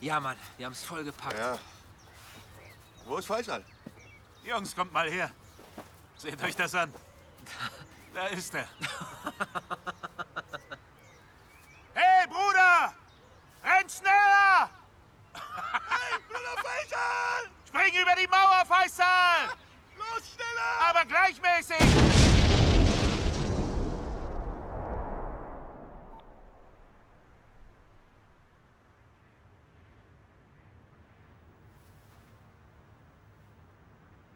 Ja, Mann, die haben's voll gepackt. Ja. Wo ist Faisal? Jungs, kommt mal her. Seht euch das an. Da ist er. Hey, Bruder! Renn schneller! Hey, Bruder Faisal! Spring über die Mauer, Faisal! Los, schneller! Aber gleichmäßig!